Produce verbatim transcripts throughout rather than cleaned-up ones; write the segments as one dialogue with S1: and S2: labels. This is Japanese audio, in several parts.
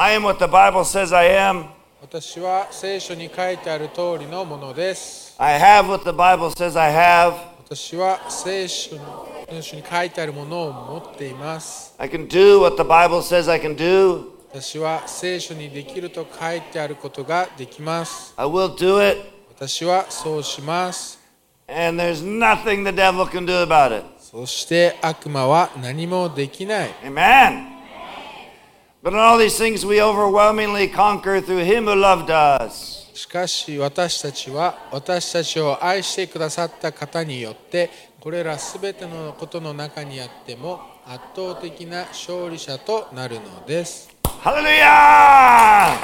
S1: I am what the Bible says I am.
S2: 私は聖書に書いてある通りのものです。
S1: I have what the Bible says I have.
S2: 私は聖書に書いてあるものを持っています。
S1: I can do what the Bible says I can do.
S2: 私は聖書にできると書いてあることができます。
S1: I will do it.
S2: 私はそうします。
S1: And there's nothing the devil can do about it.
S2: そして悪魔は何もできない。
S1: Amen. But in all these things we overwhelmingly conquer through him who loved us.
S2: しかし私たちは私たちを愛してくださった方によってこれらすべてのことの中にあっても圧倒的な勝利者となるのです。
S1: Hallelujah!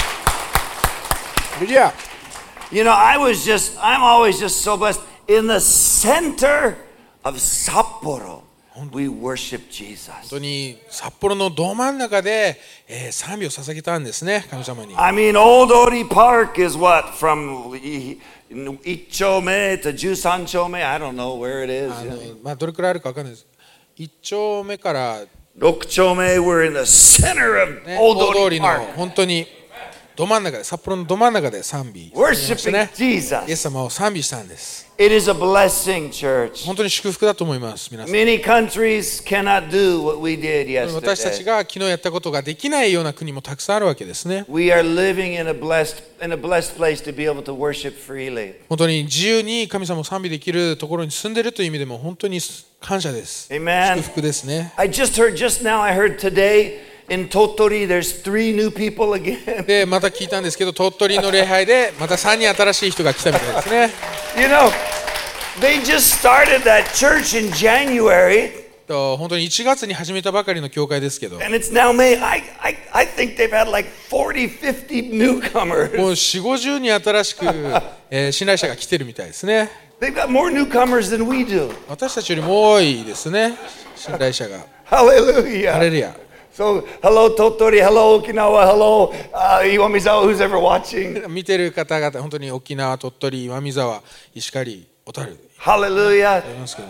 S2: Hallelujah!
S1: You know, I was just, I'm always just so blessed. In the center of Sapporo.We worship Jesus.
S2: 本当に札幌のど真ん中で、えー、賛美を捧げたんですね、神様に。
S1: I mean, Old Ori Park is what? From いち丁目 to じゅうさん丁目 I don't know where it is.
S2: あの、まあ、どれくらいあるか分かんないです。いち丁目から
S1: ろく丁目 we're in the center of、ね、Old Ori Park.
S2: 本当にど真ん中で、札幌のど真ん中で賛美しましたね。
S1: Jesus.
S2: イエス様を賛美したんです。
S1: It is a blessing, church.
S2: 本当に祝福だと思います、皆さん。
S1: Many countries cannot do what we did yesterday.
S2: 私たちが昨日やったことができないような国もたくさんあるわけですね。
S1: We are living in a blessed, in a blessed place to be able to worship freely.
S2: 本当に自由に神様を賛美できるところに住んでいるという意味でも本当に感謝です。
S1: Amen.
S2: 祝福ですね。
S1: I just heard, just now I heard today.In Tottori, there's three new people again.
S2: で、また聞いたんですけど、鳥取の礼拝でまたさんにん新しい人が来たみたいですね。
S1: You know, they just started that church in January.
S2: と本当にいちがつに始めたばかりの教会ですけど。
S1: And it's now May. I, I, I think they've had like forty, fifty newcomers.
S2: もうよんじゅう、ごじゅうにん新しく、えー、信頼者が来てるみたいですね。
S1: They've got more newcomers than we do.
S2: 私たちよりも多いですね、信頼者が。
S1: Hallelujah.
S2: ハレルヤ。
S1: So, hello Tottori, hello Okinawa, hello uh, Iwamizawa, who's ever watching.
S2: 見てる方々、本当に沖縄、鳥取、岩見沢、石狩、小樽。
S1: Hallelujah.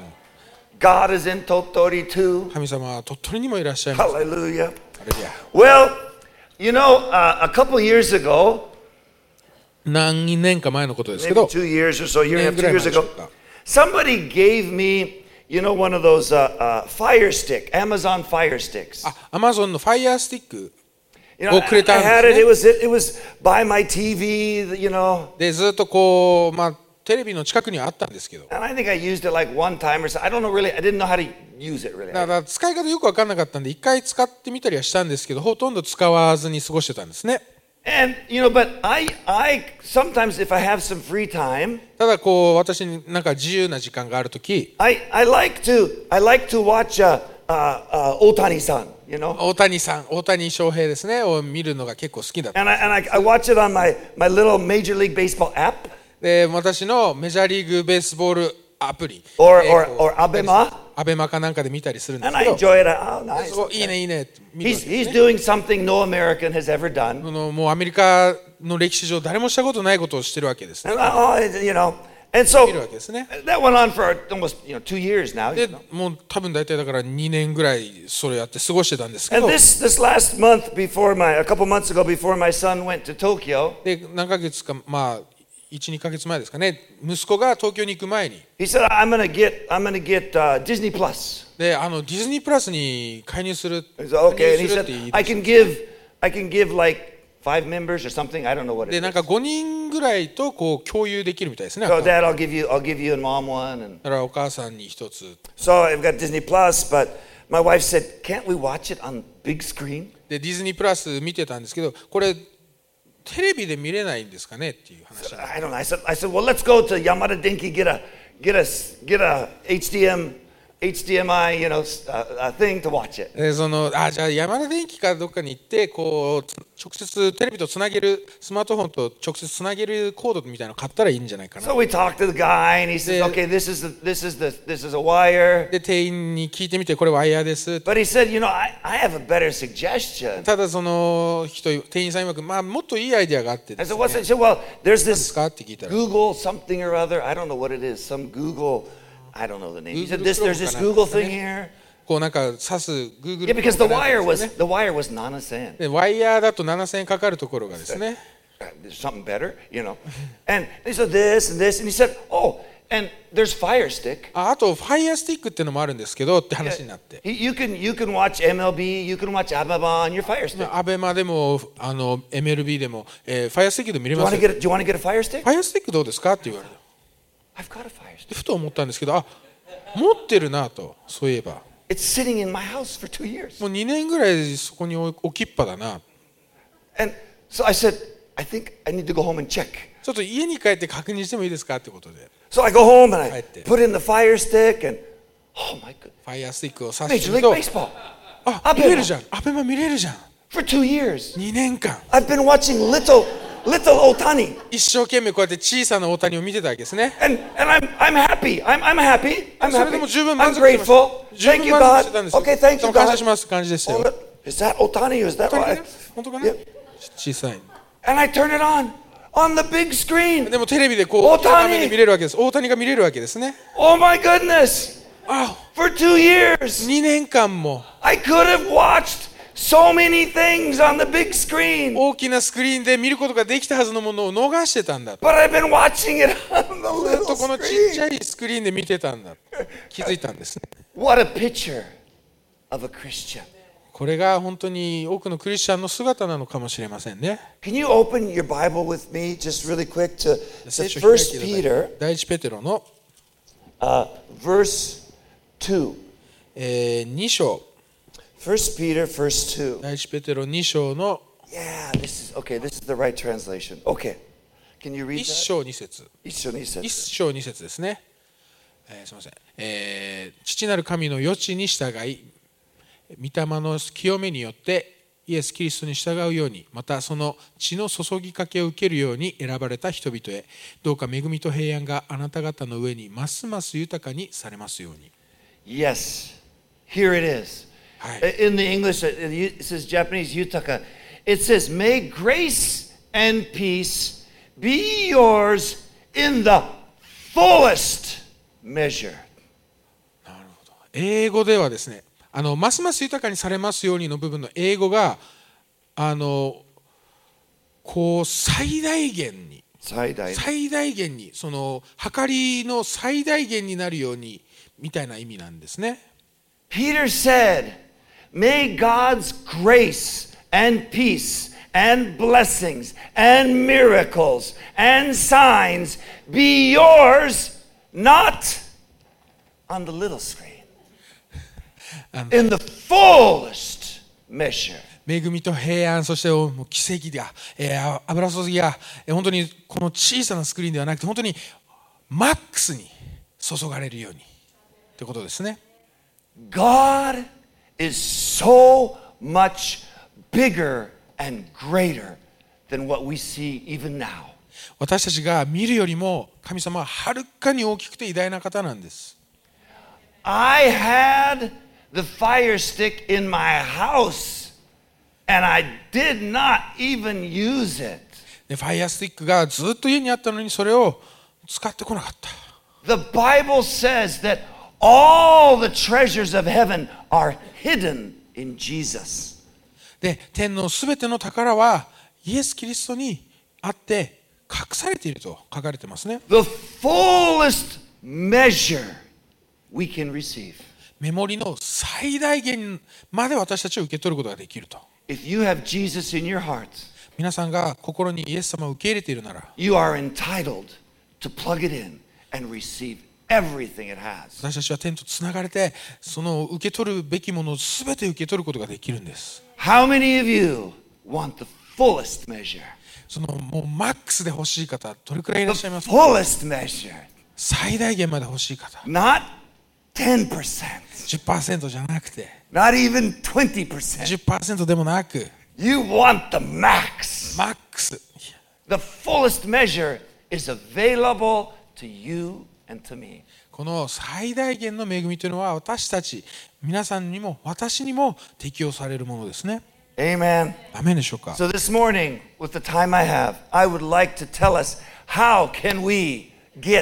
S1: God is in Tottori too.
S2: 神様は鳥取にもいらっしゃいます。
S1: Hallelujah. Well, you know, uh, a couple years ago,
S2: 何年か前のことですけど、
S1: maybe two years or so, a year and a half, two years ago, somebody gave me.You know, one of those uh, uh, Fire Stick, Amazon Fire Sticks.
S2: あ、Amazon の Fire Stick
S1: You know,
S2: をくれたん
S1: I
S2: で
S1: had
S2: す
S1: it.
S2: ね。
S1: It was, it was by my T V, you know.
S2: で、ずっとこう、まあ、テレビの近くにはあったんですけど。
S1: And I think I used it like one time or so. I don't know really. I didn't know how to use it really.
S2: だから使い方よく分かんなかったんで、一回使ってみたりはしたんですけど、ほとんど使わずに過ごしてたんですね。
S1: And you know, but I, I sometimes if I have some free time,
S2: ただこう私になんか自由な時間があるとき、
S1: I, I like to, I like to watch uh, uh, uh, Otani-san, you know.
S2: 大谷さん、大谷翔平ですね、を見るのが結構好きだった。
S1: And I, and I, I watch it on my, my little Major League Baseball app.
S2: で、私のメジャーリーグベースボールアプリ、
S1: or, or, or Abema.
S2: アベマかなんかで見たりするんです
S1: And
S2: け
S1: I
S2: ど、
S1: enjoy it. Oh, nice.
S2: いいねいいねって見るわ
S1: He's,
S2: けです
S1: he's
S2: ね。
S1: doing something no American has ever done.
S2: あのもうアメリカの歴史上誰もしたことないことをしてるわけですね。
S1: And, oh, you know, and so
S2: 見るわけですね。
S1: that went on for almost you know two years now.
S2: で
S1: You know?
S2: もう多分大体だからにねんぐらいそれやって過ごしてたんですけ
S1: And
S2: ど、
S1: this this last month before my a couple months ago before my son went to Tokyo,
S2: で何ヶ月かまあいち、にかげつまえですかね、息子が東京に行く前に、
S1: he said, "I'm gonna get I'm gonna get uh, Disney Plus."
S2: であのディズニープラスに加入する、
S1: He said, "Okay,"
S2: 加
S1: and he
S2: 入する
S1: said,
S2: って言い
S1: "I
S2: 出し
S1: can give I can give like five members or something. I don't know what
S2: て、
S1: it
S2: で
S1: is.
S2: なんかごにんぐらいとこう共有できるみたいですね。
S1: So
S2: だ
S1: Dad, I'll give you I'll give you and Mom one." And
S2: からお母さんに一つ
S1: so I've got Disney Plus, but my wife said, "Can't we watch it on big screen?"
S2: でディズニープラス見てたんですけど、これテレビで見れないんですかねっていう話。
S1: I don't know. I said, I said, well, let's go to Yamada Denki, get a, get a, get a H D M, H D M I, you know, a, a thing to watch it.
S2: でそのあじゃあ山田電機かどっかに行ってこう直接テレビとつなげるスマートフォンと直接つなげるコードみたいなの買ったらいいんじゃないかな。
S1: So we talked to the guy, and he says, okay, this is the, this is the, this is a wire.
S2: で店員に聞いてみてこれワイヤーです。
S1: But he said, you know, I, I have a better suggestion.
S2: ただその人店員さん曰くまあもっといいアイデアがあってで
S1: I
S2: す
S1: said,
S2: ね。
S1: what's it? He said, well, there's
S2: 何です
S1: this
S2: かって聞いたら。
S1: Google something or other. I don't know what it is. Some Google, I don't know the name. He said,
S2: Google
S1: this, there's this Google thing here.
S2: こうなんか刺す Google
S1: Yeah, because the
S2: とかなんか
S1: wire
S2: です
S1: was
S2: よね。
S1: the wire was nine千円.
S2: でワイヤーだとななせんえんかかるところがですね。
S1: There's something better, you know. And he said this and this, and he said, "Oh, and there's Fire Stick."
S2: ああとファイヤースティックっていうのもあるんですけどって話になって。
S1: He- You can you can watch M L B, you can watch Ababa on your Fire Stick.
S2: アベマでもあの エムエルビー でも、えー、ファイヤースティックで見れ
S1: Do you
S2: ま
S1: want
S2: す
S1: to
S2: よ。
S1: get a, do you want to get a Fire Stick?
S2: ファイヤースティックどうですかって言われる。
S1: I've got a Fire Stick.
S2: でふと思ったんですけど、あ、持ってるなと、そういえば。
S1: It's sitting in my house for two years.
S2: もうにねんぐらいそこに置きっぱだな。
S1: And so I said, I think I need to go home and check.
S2: ちょっと家に帰って確認してもいいですかってことで、
S1: So I go home and I
S2: 帰って。
S1: put in the Fire Stick and oh my goodness.
S2: ファイヤースティックを刺して
S1: Major
S2: み
S1: League
S2: ると、
S1: Baseball
S2: あ、
S1: アベマ
S2: 見れるじゃん。アベマ見れるじゃん。
S1: for two years.
S2: にねんかん。
S1: I've been watching little little Otani.
S2: 一生懸命こうやって小さな大谷を見てたわけですね。
S1: And and I'm I'm happy. I'm I'm happy. I'm
S2: それで
S1: happy.
S2: も十分
S1: I'm
S2: 満足してました。
S1: grateful.
S2: 十
S1: Thank
S2: 分
S1: you
S2: 満足して
S1: God.
S2: たんですよ。
S1: Okay, thank
S2: で
S1: you
S2: も感謝
S1: God.
S2: します感じですよ。
S1: Oh, look, is that Otani or is that
S2: 本当か
S1: what?
S2: な本当かな
S1: Yeah.
S2: 小さい。
S1: And I turn it on on the big screen.
S2: でもテレビでこう
S1: 大谷
S2: 大きな画面で見れるわけです。大谷が見れるわけですね。
S1: Oh my goodness.
S2: あ、
S1: For two years,
S2: にねんかんも
S1: I could have watched so many things on the big screen,
S2: 大きなスクリーンで見ることができたはずのものを逃してたんだ。
S1: but I've been watching it on the
S2: ずっ
S1: little
S2: とこのちっちゃ
S1: screen.
S2: いスクリーンで見てたんだ。気づいたんですね。
S1: What a picture of a Christian.
S2: これが本当に多くのクリスチャンの姿なのかもしれませんね。
S1: Can you open your Bible with me just really quick to
S2: 聖書を
S1: First
S2: 開いてください
S1: Peter,
S2: 第一ペテロの、
S1: uh, verse two.
S2: えー、に章、
S1: First Peter, verse two.
S2: 第一ペテロに章の
S1: Yeah, this is okay. This is the right translation. Okay, can you read
S2: 一
S1: that?
S2: 章二節。
S1: 一緒に説。
S2: 一章二節ですね。えー、すみません、えー。父なる神の余地に従い、御霊の清めによってイエス・キリストに従うように、またその血の注ぎかけを受けるように選ばれた人々へ、どうか恵みと平安があなた方の上にますます豊かにされますように。
S1: Yes, here it is.
S2: はい。
S1: In the English, it says Japanese yutaka. It says, "May grace and peace be yours in the fullest measure."
S2: 英語ではですね、あのますます豊かにされますようにの部分の英語があのこう最大限に
S1: 最大。
S2: 最大限にその計りの最大限になるようにみたいな意味なんですね。
S1: Peter said, "May God's grace and peace and blessings and miracles and signs be yours, not on the little screen, in the fullest measure."
S2: 恵みと平安、そしてもう奇跡が、えー、油注ぎが、えー、本当にこの小さなスクリーンではなくて本当にマックスに注がれるようにということですね。
S1: God is so much bigger and greater than what we see even now.
S2: 私たちが見るよりも神様ははるかに大きくて偉大な方なんです。
S1: I had the Fire Stick in my house and I did not even use it.
S2: でファイヤースティックがずっと家にあったのにそれを使ってこなかった。
S1: The Bible says that all the treasures of heaven are hidden in Jesus.
S2: で天のすべての宝はイエス・キリストにあって隠されていると書かれてますね。
S1: The fullest measure we can receive.
S2: メモリの最大限まで私たちを受け取ることができると。
S1: If you have Jesus in your heart,
S2: 皆さんが心にイエス様を受け入れているなら、
S1: you are entitled to plug it in and receive everything it has.
S2: 私たちは天とつながれて、その受け取るべきものをすべて受け取ることができるんです。
S1: How many of you want the fullest measure?
S2: そのもうマックスで欲しい方、どれくらいいらっしゃいます
S1: The
S2: か？
S1: fullest measure.
S2: 最大限まで欲しい方。
S1: Not ten percent.
S2: じゅっパーセント じゃなくて、
S1: Not even twenty percent.
S2: じゅっパーセント でもなく、
S1: You want the max.
S2: マックス。
S1: The fullest measure is available to you and to me.
S2: この最大限の恵みというのは私たち、皆さんにも私にも適用されるものですね。
S1: Amen.
S2: アメンでしょうか。
S1: So this morning, with the time I have, I would like to tell us how can we get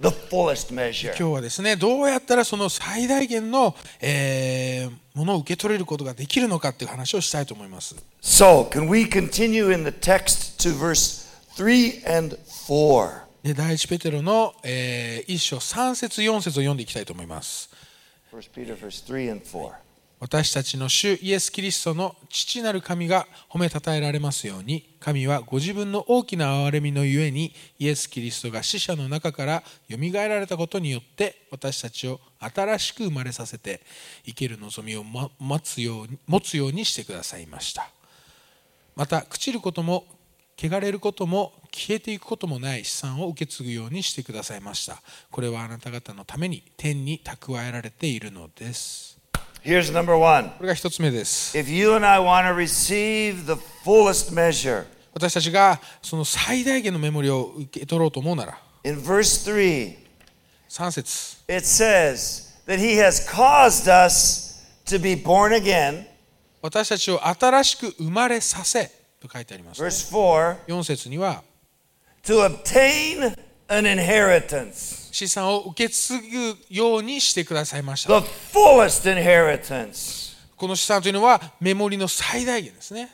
S1: the fullest measure.
S2: 今日はですね、どうやったらその最大限の、えー、ものを受け取れることができるのかっていう話をしたいと思います。
S1: So, can we continue in the text to verse three and four?
S2: で、第一ペテロの、えー、一章三節四節を読んでいきたいと思います。
S1: First Peter verse three and four.
S2: 私たちの主イエス・キリストの父なる神が褒めたたえられますように、神はご自分の大きな憐れみのゆえにイエス・キリストが死者の中からよみがえられたことによって私たちを新しく生まれさせて生ける望みを持つように、持つようにしてくださいました。また朽ちることも汚れることも消えていくこともない資産を受け継ぐようにしてくださいました。これはあなた方のために天に蓄えられているのです。
S1: Here's number one.
S2: これが一つ目です。
S1: If you and I want to receive the fullest measure,
S2: 私たちがその最大限のメモリを受け取ろうと思うなら、
S1: in verse three,
S2: さん節
S1: it says that he has caused us to be born again.
S2: 私たちを新しく生まれさせと書いてあります。
S1: Verse four,
S2: よん節には
S1: to obtain an inheritance,
S2: 資産を受け継ぐようにしてくださいました。
S1: the fullest inheritance.
S2: この資産というのはメモリの最大限ですね。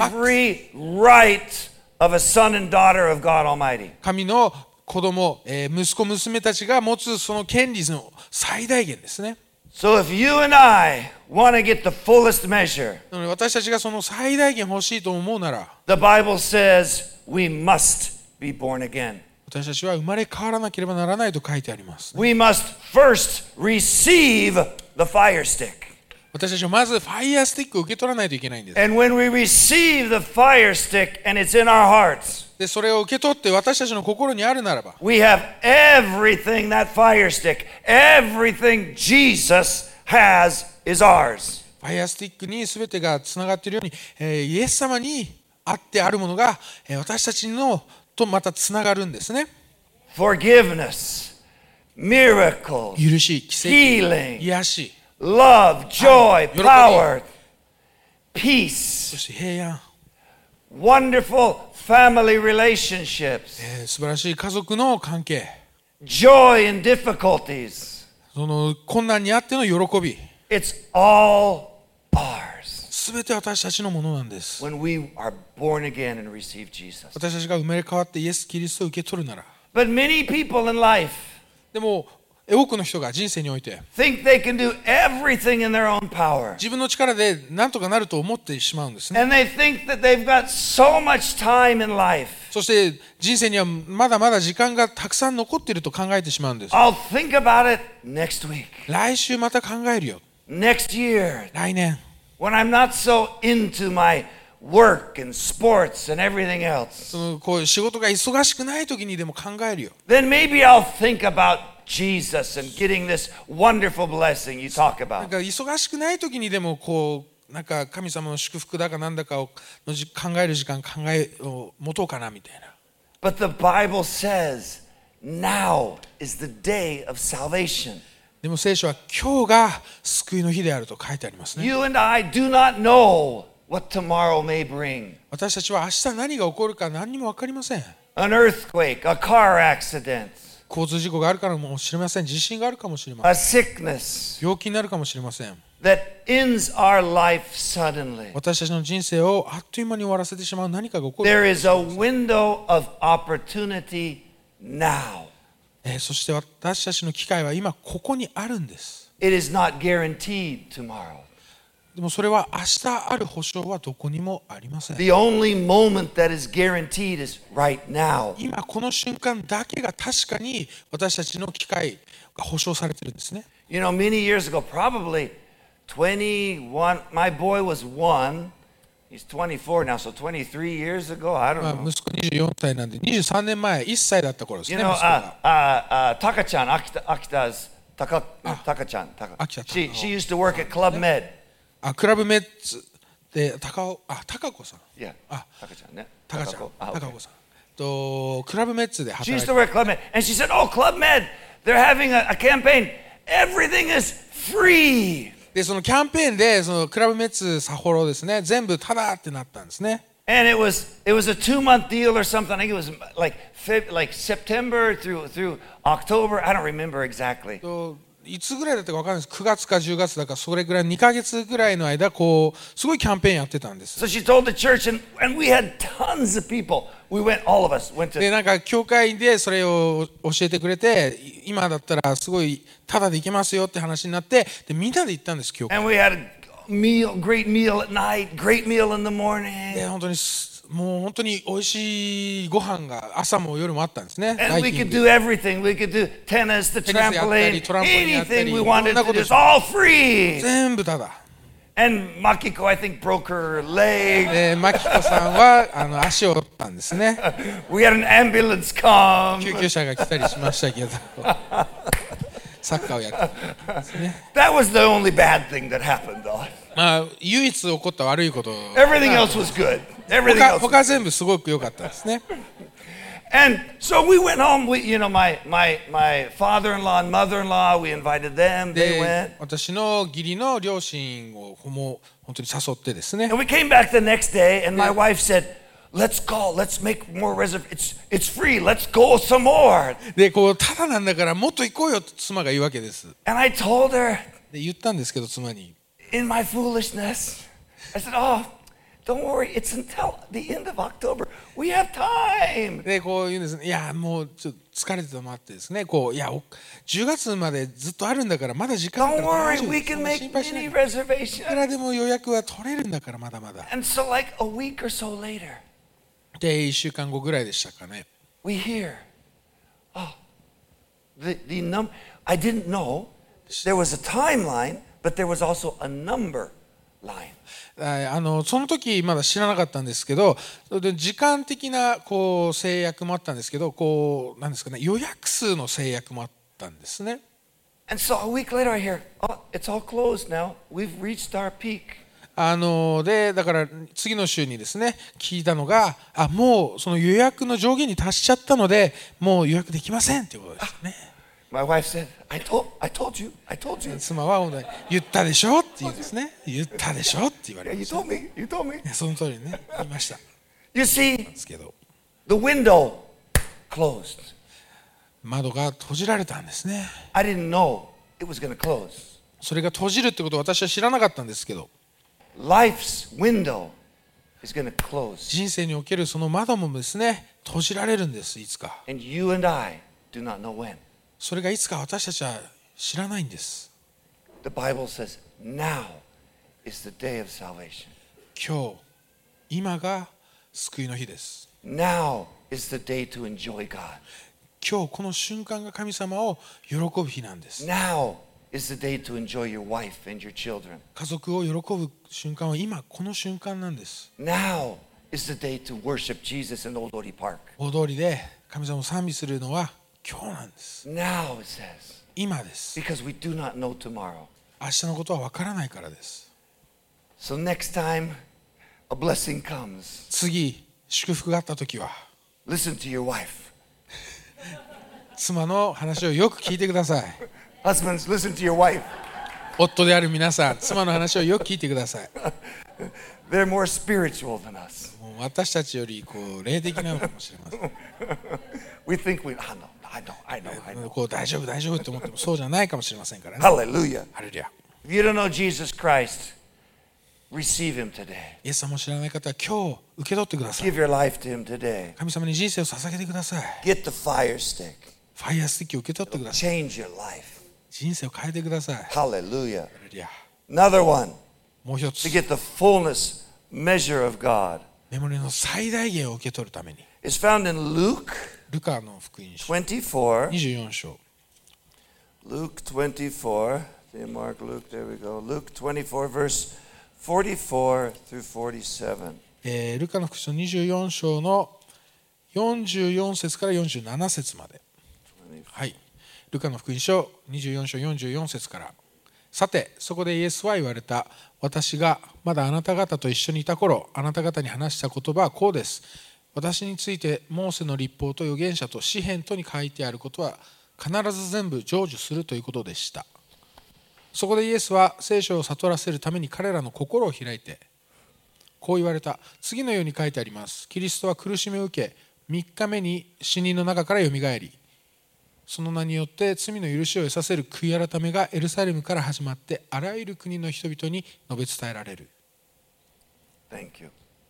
S1: Every right of a son and daughter of God Almighty.
S2: 神の子供、えー息子娘たちが持つその権利の最大限ですね。
S1: So if you and I want to get the fullest measure,
S2: なので私たちがその最大限欲しいと思うなら、
S1: the Bible says we must be born again.
S2: 私たちは生まれ変わらなければならないと書いてあります。
S1: We must first receive the fire stick.
S2: 私たちはまずファイヤースティックを受け取らないといけないんです。
S1: And when we receive the fire stick and it's in our hearts,
S2: で、それを受け取って私たちの心にあるならば、
S1: we have everything that fire stick, everything Jesus has is ours.
S2: ファイヤースティックに全てがつながっているように、えーイエス様にあってあるものが、えー私たちのとまたつながるんですね。
S1: Forgiveness, miracles,
S2: 許し、奇跡、
S1: healing,
S2: 癒し、
S1: love, joy,
S2: Yoroko.
S1: power,
S2: そ
S1: peace,
S2: して平安、
S1: wonderful family relationships,
S2: えー素晴らしい家族の関係、
S1: joy in difficulties.
S2: その困難にあっての喜び、
S1: It's all ours
S2: すべて私たちのものなんです。
S1: when we are born again and receive Jesus.
S2: 私たちが生まれ変わってイエス・キリストを受け取るなら。
S1: But many people in life
S2: でも多くの人が人生において
S1: think they can do everything in their own power.
S2: 自分の力で何とかなると思ってしまうんですね。
S1: And they think that they've got so much time in life.
S2: そして人生にはまだまだ時間がたくさん残っていると考えてしまうんです。
S1: I'll think about it next week,
S2: 来週また考えるよ。
S1: next year,
S2: 来年。
S1: when I'm not so into my work and sports and everything else.
S2: そのこう仕事が忙しくない時にでも考えるよ。
S1: Then maybe I'll think about Jesus and getting this wonderful blessing you talk
S2: なん
S1: about.
S2: か忙しくない時にでもこうなんか神様の祝福だかなんだかをのじ考える時間考えを持とうかなみたいな。
S1: But the Bible says now is the day of salvation.
S2: でも聖書は今日が救いの日であると書いてありますね。
S1: You and I do not know what tomorrow may bring.
S2: 私たちは明日何が起こるか何にも分かりません。
S1: An earthquake, a car accident,
S2: 交通事故があるかもしれません。地震があるかもしれません。
S1: a sickness
S2: 病気になるかもしれません。
S1: that ends our life suddenly.
S2: 私たちの人生をあっという間に終わらせてしまう何かが起こる。
S1: There is a window of opportunity now.
S2: えーそして私たちの機会は今ここにあるんです。
S1: It is not guaranteed tomorrow.
S2: でもそれは明日ある保証はどこにもありません。
S1: The only moment that is guaranteed is right now.
S2: 今この瞬間だけが確かに私たちの機会が保証されているんですね。
S1: You know, many years ago, probably twenty-one, my boy was one. He's twenty-four now, so twenty-three years ago, I don't
S2: まあ
S1: know.
S2: 息子にじゅうよんさいなんでにじゅうさんねんまえいっさいだった頃です
S1: You
S2: ね。
S1: know,
S2: 息子
S1: uh,
S2: が
S1: uh, uh, Taka-chan, Akita, Akita's Taka, Taka-chan. Taka.
S2: Akita.
S1: She, she used to work at Club Med.
S2: あクラブメッツで高尾あ高子さん
S1: Yeah,
S2: あ
S1: Taka-chan, yeah.
S2: 高ちゃん
S1: Takako. Ah,
S2: 高
S1: okay.
S2: 子さんとクラブメッツで
S1: She
S2: 働い
S1: used
S2: て
S1: to work at Club Med, and she said, "Oh, Club Med, they're having a, a campaign. Everything is free."
S2: でそのキャンペーンでそのクラブメッツ札幌ですね全部タダってなったんですね。
S1: And it was it was a two-month deal or something. I think it was like Feb, like September through through October. I don't remember exactly.
S2: といつぐらいだったか分からないです。くがつかじゅうがつだかそれぐらいにかげつぐらいの間こうすごいキャンペーンやってたんです。
S1: So she told the church, and, and we had tons of people. We went, all of us went
S2: で
S1: to.
S2: なんか教会でそれを教えてくれて、今だったらすごいタダで行けますよって話になって、でみんなで行ったんです教会。
S1: And we had a meal, great meal at night, great meal in the
S2: で
S1: morning.
S2: 本当にもう本当に美味しいご飯が朝も夜もあったんですね。
S1: And we
S2: キン
S1: could
S2: グ
S1: do everything. We could do tennis, the
S2: テニスやったり
S1: trampoline,
S2: トランポリンやったり
S1: anything we
S2: いろん
S1: wanted
S2: な
S1: to
S2: こと
S1: do. It's all free.
S2: 全部タダ。
S1: And Makiko, I think, broke her leg.
S2: でマキコさんはあの足を折ったんですね。
S1: We had an ambulance come.
S2: 救急車が来たりしましたけど、サッカーをやってたんですね。
S1: That was the only bad thing that happened, though.
S2: まあ唯一起こった悪いこと。
S1: Everything else was good. Everything
S2: 他
S1: else.
S2: 他全部すごく良かったですね。
S1: And so we went home. We, you know, my my my father-in-law and mother-in-law. We invited them. They
S2: で
S1: went.
S2: 私の義理の両親をもう本当に誘ってですね。
S1: And we came back the next day, and my wife said, "Let's go. Let's make more reserv. It's it's free. Let's go some more."
S2: でこうただなんだからもっと行こうよって妻が言うわけです。
S1: And I told her,
S2: で言ったんですけど妻に。
S1: in my foolishness, I said, "Oh, don't worry. It's until the end of October. We have time."
S2: でこう言うんですね。いやもうちょっと疲れてたのもあってですね。こういやじゅうがつまでずっとあるんだからまだ時間ある
S1: Don't
S2: から大
S1: worry.
S2: 丈夫
S1: We
S2: です。
S1: can
S2: そんな
S1: make
S2: 心配しない
S1: any
S2: で。いくら
S1: reservation.
S2: でも予約は取れるんだからまだまだ。
S1: And so, like a week or so later,
S2: でいっしゅうかんごぐらいでしたかね。
S1: we hear, oh, the the num. I didn't know there was a timeline, but there was also a number line.
S2: あのその時まだ知らなかったんですけど、それで時間的なこう制約もあったんですけど、こうなんですかね、予約数の制約もあったんですね。
S1: And so a week later, I hear, oh, it's all closed now. We've reached our peak.
S2: あのでだから次の週にですね聞いたのが、あもうその予約の上限に達しちゃったのでもう予約できませんっていうことですね。
S1: My wife said, I told, I told you, I told you.
S2: 妻は本当に言ったでしょって言うんですね。言ったでしょって言われ
S1: Yeah,
S2: ま
S1: you
S2: した。
S1: told me, you told me.
S2: その通りにね言いました。
S1: You see,
S2: ですけど
S1: the window closed.
S2: 窓が閉じられたんですね。
S1: I didn't know it was going to close.
S2: それが閉じるってことを私は知らなかったんですけど、
S1: Life's window is going to close.
S2: 人生におけるその窓もですね閉じられるんですいつか。
S1: And you and I do not know when.
S2: それがいつか私たちは知らないんです。
S1: The Bible says, now is the day of salvation.
S2: 今日今が救いの日です。
S1: Now is the day to enjoy God.
S2: 今日この瞬間が神様を喜ぶ日なんです。
S1: Now is the day to enjoy your wife and your children.
S2: 家族を喜ぶ瞬間は今この瞬間なんです。
S1: Now is the day to worship Jesus in Old Odie Park.
S2: 大通りで神様を賛美するのは今日なんです。
S1: Now it says,
S2: 今です。
S1: because we do not know tomorrow.
S2: 明日のことは分からないからです。
S1: So next time a blessing comes,
S2: 次祝福があった時は
S1: listen to your wife.
S2: 妻の話をよく聞いてください。
S1: Husbands, listen to your wife.
S2: 夫である皆さん、妻の話をよく聞いてください。
S1: They're more spiritual than us.
S2: もう私たちよりこう霊的なのかもしれません。
S1: We think we, I know, I know, I know, I know.
S2: こう大丈夫大丈夫と思ってもそうじゃないかもしれませんからね。
S1: Hallelujah.
S2: ハレルヤ。
S1: If you don't know Jesus Christ, receive him today.
S2: イエス様を知らない方は今日受け取ってください。
S1: Give your life to him today.
S2: 神様に人生を捧げてください。
S1: Get the fire stick.
S2: ファイヤースティックを受け取ってください。
S1: Change your life.
S2: 人生を変えてください。ハ
S1: Hallelujah.
S2: レルヤ。
S1: Another one,
S2: もう一つ
S1: to get the fullness measure of God,
S2: メモリの最大限を受け取るために
S1: is found in Luke
S2: ルカの福音書
S1: twenty-four.
S2: にじゅうよん章
S1: Luke twenty-four. See, Mark, Luke, there we go. Luke twenty-four, verse forty-four through forty-seven.
S2: えールカの福音書にじゅうよん章のよんじゅうよん節からよんじゅうなな節まで。はい。ルカの福音書にじゅうよん章よんじゅうよん節から。さて、そこでイエスは言われた。私がまだあなた方と一緒にいた頃、あなた方に話した言葉はこうです。私についてモーセの律法と預言者と詩篇とに書いてあることは必ず全部成就するということでした。そこでイエスは聖書を悟らせるために彼らの心を開いて、 こう言われた。次のように書いてあります。キリストは苦しみを受け、みっかめに死人の中からよみがえり、その名によって罪の許しを得させる悔い改めがエルサレムから始まって、あらゆる国の人々に述べ伝えられる。
S1: Thank you.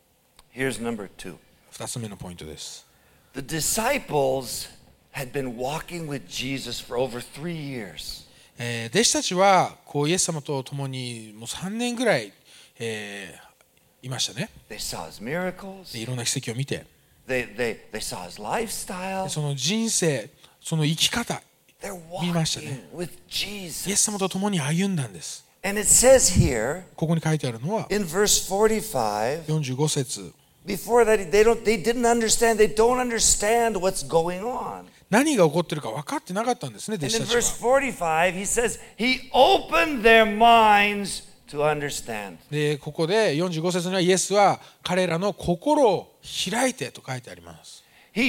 S1: Here's number two.
S2: 二つ目のポイントです。
S1: The disciples had been walking with Jesus for over three years.
S2: えー、弟子たちはこうイエス様と共にもうさんねんぐらい、えー、いましたね。
S1: They saw his miracles.
S2: でいろんな奇跡を見て、
S1: They, they, they saw his lifestyle.
S2: その人生、その生き方、
S1: They're
S2: 見ました
S1: walking
S2: ね。
S1: with
S2: イエス
S1: Jesus.
S2: 様と共に歩んだんです。
S1: And it says here
S2: ここに書いてあるのは
S1: in verse forty-five,
S2: よんじゅうご節。
S1: before that, they, don't, they didn't understand, they don't understand what's going on.
S2: 何が起こっているか分かってなかったんですね、弟
S1: And
S2: 子
S1: in
S2: たちは。
S1: verse forty-five, he says, he opened their minds to understand.
S2: でここでよんじゅうご節にはイエスは彼らの心を開いてと書いてあります。
S1: He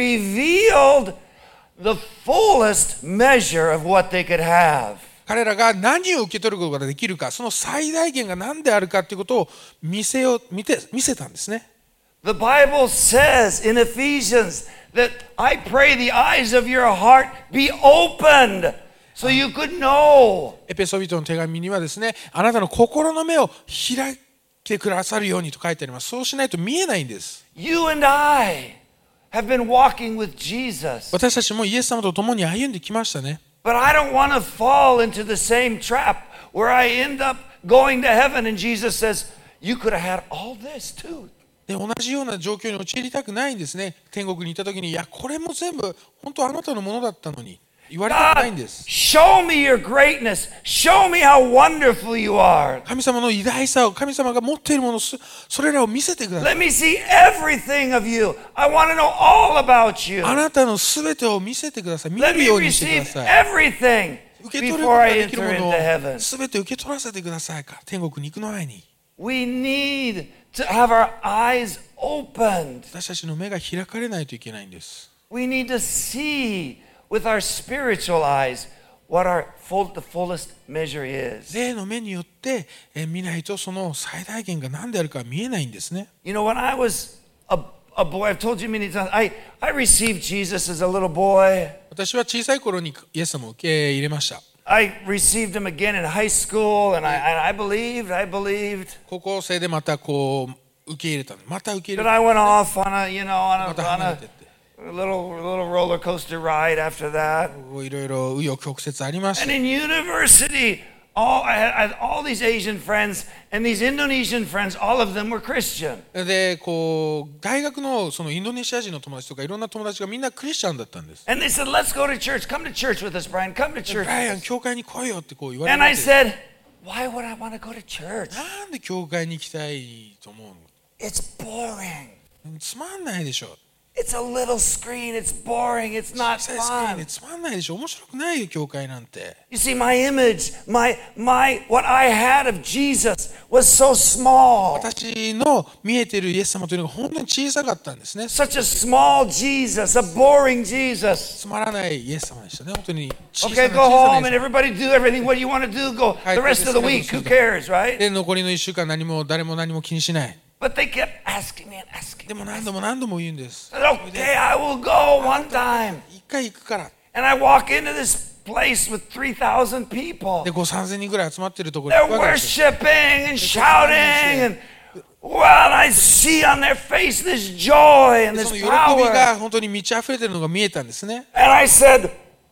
S1: revealed the fullest measure of what they could have.
S2: 彼らが何を受け取ることができるか、その最大限が何であるかということを見せよ見て見せたんですね。
S1: The Bible says in Ephesians that I pray the eyes of your heart be opened so you could know.
S2: エペソビトの手紙にはですね、あなたの心の目を開いてくださるようにと書いてあります。そうしないと見えないんです。
S1: You and I have been walking with Jesus.
S2: 私たちもイエス様と共に歩んできましたね。
S1: But I don't want to fall into the same trap where I end up going to heaven and Jesus says, you could have had all this too.
S2: で同じような状況に陥りたくないんですね。天国にいた時に、いやこれも全部本当あなたのものだったのに言われたくないん
S1: God,
S2: です。
S1: show me your greatness. Show me how wonderful you are.
S2: 神様の偉大さを、神様が持っているもの、そそれらを見せてください。
S1: Let me see everything of you. I want to know all about you.
S2: あなたのすべてを見せてください。見
S1: Let
S2: る
S1: me
S2: ようにしてく
S1: receive
S2: ださい。
S1: everything
S2: 受け取ること
S1: before
S2: が
S1: I
S2: できる
S1: enter
S2: もの
S1: into
S2: を
S1: heaven.
S2: すべて受け取らせてくださいか。天国に行くの前に。
S1: We need to have our eyes opened.
S2: 私たちの目が開かれないといけないんです。
S1: We need to see with our spiritual eyes what our full, the fullest measure is.
S2: 霊の目によってえ見ないとその最大限が何であるか見えないんですね。
S1: You know, when I was a, a boy, I've told you many times, I, I received Jesus as a little boy.
S2: 私は小さい頃にイエス様を受け入れました。
S1: I received him again in high school, and I, and I believed, I believed.
S2: 高校生でまたこう受け入れた。また受け入
S1: But
S2: れ
S1: I went off on a, you know, on a,
S2: また
S1: on
S2: 離れ
S1: a
S2: てって。
S1: little, little roller coaster ride after that.
S2: いろいろ紆余曲折ありまし
S1: And
S2: た。
S1: in university, all, I, had, I had all these Asian friends, and these Indonesian friends, all of them were Christian.
S2: でこう大学のそのインドネシア人の友達とかいろんな友達がみんなクリスチャンだったんです。
S1: And they said, let's go to church. Come to church with us, Brian. Come to
S2: ブ
S1: church.
S2: ライア
S1: with
S2: ン
S1: us.
S2: 教会に来いよってこう言われ
S1: And I
S2: て、
S1: said, why would I want to go to church?
S2: なんで教会に行きたいと思うの？
S1: It's boring.
S2: つまんないでしょ。
S1: It's a little screen. It's boring. It's
S2: 小
S1: not
S2: さいスクリーン
S1: fun.
S2: でつまんないでしょ。面白くないよ教会なんて。
S1: You see, my image, my, my, what I had of Jesus was so small.
S2: 私の見えているイエス様というのが本当に小さかったんですね。
S1: Such a small Jesus, a boring Jesus.
S2: つまらないイエス様でしたね。本当に小さ
S1: Okay,
S2: な
S1: go
S2: 小さ
S1: home
S2: な
S1: and
S2: イエス様
S1: everybody do everything. What do you want to do? Go the rest of the week. Who cares, right?
S2: で残りのいっしゅうかん何も誰も何も気にしない。
S1: But they kept asking me and asking
S2: で
S1: me.
S2: も何度も何度も言うんです。
S1: I said, okay, I will go one time.
S2: 一回行くから。
S1: And I walk into this place with three thousand people.
S2: でこうさんぜんにんぐらい集まっているところに
S1: They're
S2: 行くわけですよ。
S1: worshiping and shouting and well, I see on their face this joy and
S2: で
S1: this
S2: その喜び
S1: power.
S2: が本当に満ち溢れているのが見えたんですね。
S1: And I said,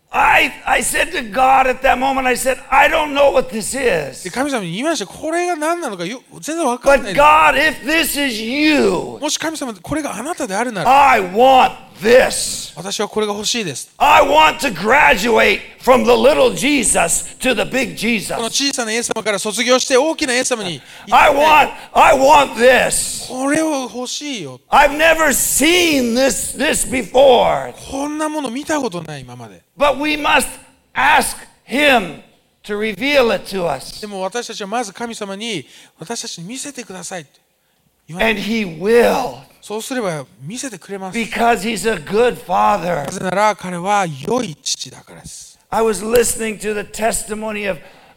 S1: I, I said to God at that moment, I said, I don't know what this
S2: で
S1: is.
S2: 神様に言いました。これが何なのかよ全然わかんな
S1: But
S2: い。
S1: God, if this is you,
S2: もし神様これがあなたであるなら
S1: I want this.
S2: 私はこれが欲しいです。
S1: I want to graduate from the little Jesus to the big
S2: この
S1: Jesus.
S2: 小さなイエス様から卒業して大きなイエス様に行
S1: I
S2: って
S1: want, I want this.
S2: これを欲しいよ。
S1: I've never seen this, this before.
S2: こんなもの見たことない今まで。
S1: But we must ask Him to reveal it to us.
S2: でも私たちはまず神様に私たちに見せてくださいって言わない。
S1: And He will,
S2: そうすれば見せてくれます。
S1: because He's a good Father.
S2: なぜなら彼は良い父だからです。
S1: I was listening to the testimony of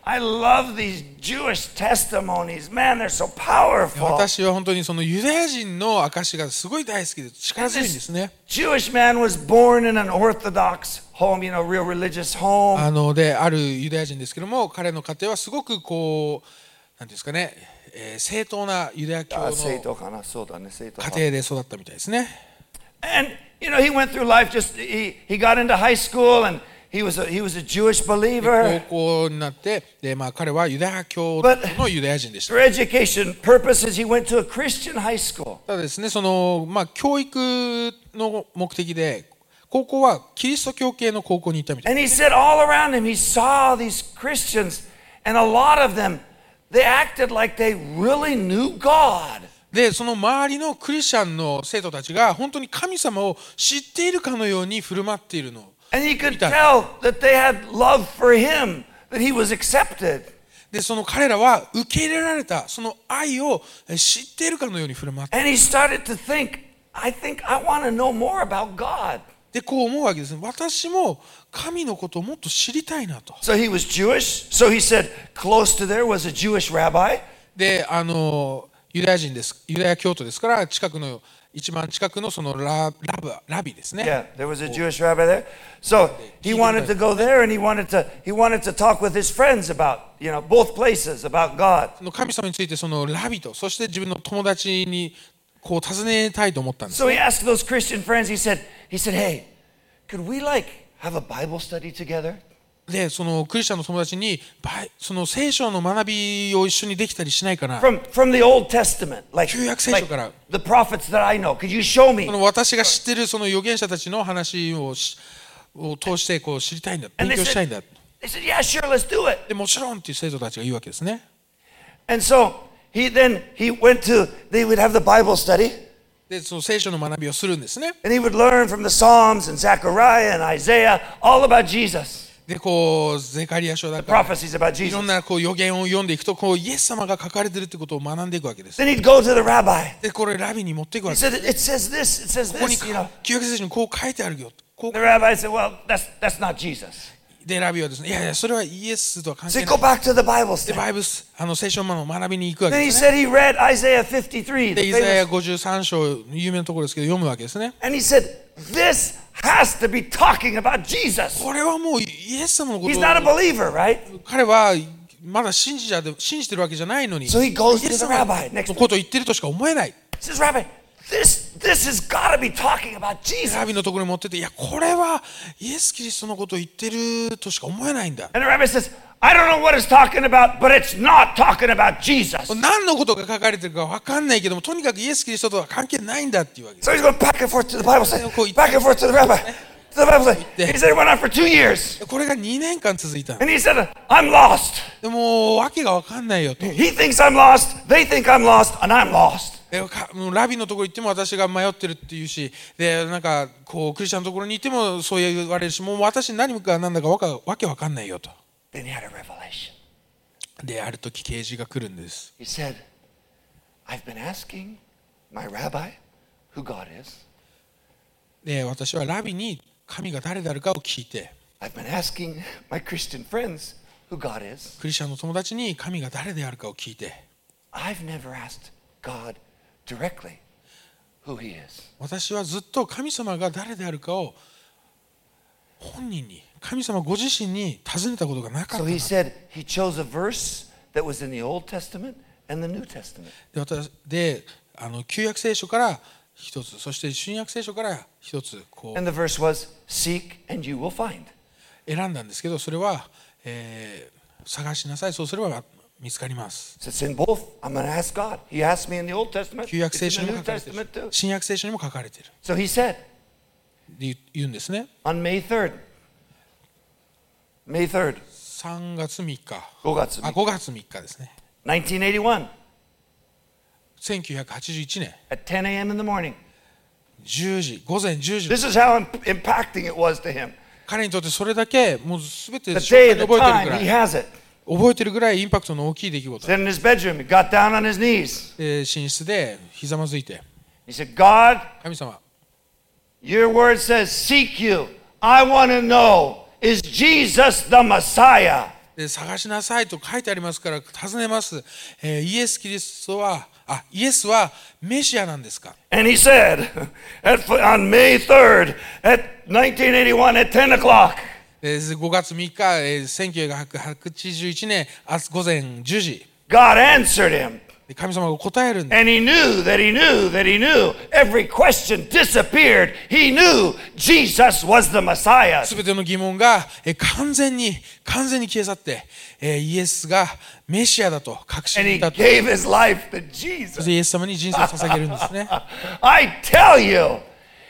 S1: I love these Jewish testimonies. Man, they're so powerful.
S2: 私は本当にそのユダヤ人の証がすごい大好きで力強いんですね。
S1: Jewish man was born in an Orthodox home, you know, real religious home.
S2: あのであるユダヤ人ですけども、彼の家庭はすごくこうなんですかね、えー、正当なユダヤ教の家庭で育ったみたいですね。
S1: And you know, he went through life just he he got into high school and he was a he was a Jewish believer.
S2: 高校になってでまあ彼はユダヤ教のユダヤ人でした。
S1: For education purposes, he went to a Christian high school.
S2: ただですね、そのまあ教育の目的で高校はキリスト教系の高校に行ったみたいです。
S1: And he said all around him he saw these Christians, and a lot of them they acted like they really knew God.
S2: でその周りのクリスチャンの生徒たちが本当に神様を知っているかのように振る舞っているのを
S1: And he could tell that they had love for him, that he was accepted.
S2: でその彼らは受け入れられたその愛を知っているかのように振る舞って
S1: And he started to think, I think I want to know more about God.
S2: でこう思うわけですね。私も神のことをもっと知りたいなと。
S1: So he was Jewish. So he said, close to there was a Jewish rabbi.
S2: であのユダヤ人です。ユダヤ教徒ですから近くの一番近くのそのララブラビですね。
S1: Yeah, there was a Jewish rabbi there. So he wanted to go there, and he wanted to he wanted to talk with his friends about, you know, both places about God.
S2: その神様についてそのラビとそして自分の友達にこう尋ねたいと思ったんです。
S1: So he asked those Christian friends. He said, he said, hey, could we like have a Bible study together?
S2: でそのクリスチャンの友達にその聖書の学びを一緒にできたりしないかな。
S1: From from the Old Testament, like,
S2: 旧約聖書から
S1: like the prophets that I know. Could you show me?
S2: その私が知っているその預言者たちの話をを通してこう知りたいんだ、勉強したいんだ。
S1: They said, yeah, sure, let's do it.
S2: でもちろんっていう生徒たちが言うわけですね。
S1: And so he then he went to they would have the Bible study.
S2: でその聖書の学びをするんですね。
S1: And he would learn from the Psalms and Zechariah and Isaiah all about Jesus.
S2: でこうゼカリア書だ
S1: The
S2: から
S1: prophecies about
S2: いろ
S1: Jesus.
S2: んなこう予言を読んでいくとこうイエス様が書かれているってことを学んでいくわけです。
S1: Then he'd go to the rabbi.
S2: でこれラビに持っていくわ
S1: He
S2: けです。
S1: said, it says this, it says
S2: ここに
S1: this, you know.
S2: 旧約聖書にこう書いてあるよ。こう
S1: The rabbi said, well, that's that's not Jesus.
S2: でラビはですね、いやいやそれはイエスとは関
S1: So
S2: 係
S1: he'd
S2: な
S1: go
S2: い。
S1: back to the Bible
S2: で
S1: study.
S2: バイブスあの聖書の学びに行くわけ
S1: Then
S2: で
S1: he
S2: すね。
S1: said he read Isaiah fifty-three,
S2: で
S1: the
S2: イザヤ
S1: famous,
S2: ごじゅうさん章有名なところですけど読むわけですね。
S1: and he said, this has to be talking about Jesus.
S2: これはもうイエス様のこと
S1: He's
S2: を
S1: not a believer, right?
S2: 彼はまだ信じ者で信じてるわけじゃないのに、
S1: So he goes
S2: イエ
S1: to
S2: ス
S1: the
S2: 様
S1: rabbi
S2: の
S1: next
S2: こ
S1: week.
S2: とを言ってるとしか思えない。
S1: He says, Rabbi, this this has got to be talking about Jesus.
S2: ラビのところに持ってて、いやこれはイエス・キリストのことを言ってるとしか思えないんだ。
S1: And the rabbi says, I don't know what it's talking about, but it's not talking about Jesus.
S2: 何のことが書かれてるか分かんないけども、とにかくイエス・キリストとは関係ないんだっていうわけです。
S1: So he's going back and forth to the Bible study, back and forth to the rabbi, to the Bible study. He said it went on for two years.
S2: これがにねんかん続いた。
S1: And he said, I'm lost.
S2: でもわけが分かんないよと。
S1: He thinks I'm lost, they think I'm lost, and I'm lost.
S2: でかもうラビのところ行っても私が迷ってるっていうし、でなんかこうクリスチャンのところに行ってもそう言われるし、もう私何が何だかわかわけ分かんないよと。
S1: Then he had a revelation.
S2: である時啓示が来るんです。
S1: He said, I've been asking my rabbi who God is.
S2: で私はラビに神が誰であるかを聞いて、
S1: I've been asking my Christian friends who God is.
S2: クリスチャンの友達に神が誰であるかを聞いて、
S1: I've never asked God directly who he is.
S2: 私はずっと神様が誰であるかを本人に、神様ご自身に尋ねたことがなかった
S1: So
S2: な。
S1: he said he chose a verse that was in the Old Testament and the New Testament.
S2: で私であの旧約聖書から一つ、そして新約聖書から一つこう
S1: And the verse was, seek and you will find.
S2: 選んだんですけど、それは、えー、探しなさい、そうすれば見つかります。
S1: So it's in both. I'm going to ask God. He asked me in the Old Testament.
S2: 旧約
S1: It's
S2: 聖
S1: in
S2: 書
S1: the
S2: にも
S1: New
S2: 書かれてい
S1: Testament
S2: る。
S1: too.
S2: 新約聖書にも書かれている。
S1: So he said
S2: で言言うんですね。
S1: on May third, May third,
S2: さんがつみっか。
S1: ごがつ
S2: あ、ごがつみっかですね。
S1: nineteen eighty-one,
S2: せんきゅうひゃくはちじゅういちねん
S1: at ten a.m. in the morning.
S2: じゅうじ、ごぜんじゅうじ。
S1: This is how imp- impacting it was to him.
S2: 彼にとってそれだけもうすべて
S1: The
S2: 詳細
S1: day,
S2: に
S1: the
S2: 覚えてる
S1: time,
S2: ぐら
S1: he
S2: い、
S1: has it.
S2: 覚えてるぐらいインパクトの大きい出来事。
S1: Then in his bedroom, he got down on his knees.
S2: で寝室でひざまずいて、
S1: He said, God,
S2: 神様、
S1: your word says, seek you. I want to know, is Jesus the Messiah?
S2: で探しなさいと書いてありますから尋ねます、えー、イエス・キリストはあイエスはメシアなんですか。
S1: And he said, at, on May third, at nineteen eighty-one, at ten o'clock,
S2: ごがつみっか、せんきゅうひゃくはちじゅういちねん午前じゅうじ、
S1: God answered him.
S2: 神様が答えるんです。
S1: And he knew that he knew that he knew. Every question disappeared. He knew Jesus was the Messiah.
S2: すべての疑問がえ完全に完全に消え去って、えイエスがメシアだと確信
S1: And
S2: に
S1: he
S2: 至って、
S1: gave his life to
S2: そ
S1: Jesus.
S2: してイエス様に人生を捧げるんですね。
S1: I tell you,